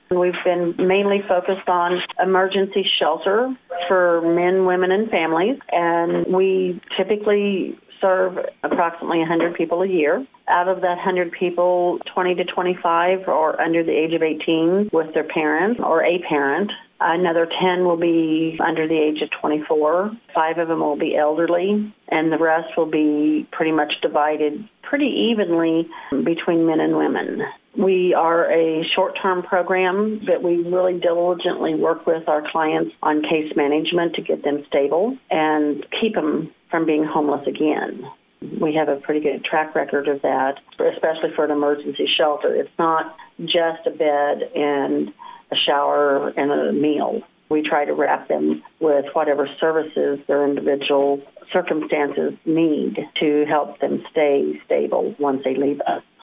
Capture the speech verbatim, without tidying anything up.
We've been mainly focused on emergency shelter for men, women, and families, and we typically serve approximately one hundred people a year. Out of that one hundred people, twenty to twenty-five are under the age of eighteen with their parents or a parent. Another ten will be under the age of twenty-four. Five of them will be elderly, and the rest will be pretty much divided pretty evenly between men and women. We are a short-term program that we really diligently work with our clients on case management to get them stable and keep them from being homeless again. We have a pretty good track record of that, especially for an emergency shelter. It's not just a bed and a shower and a meal. We try to wrap them with whatever services their individual circumstances need to help them stay stable once they leave us.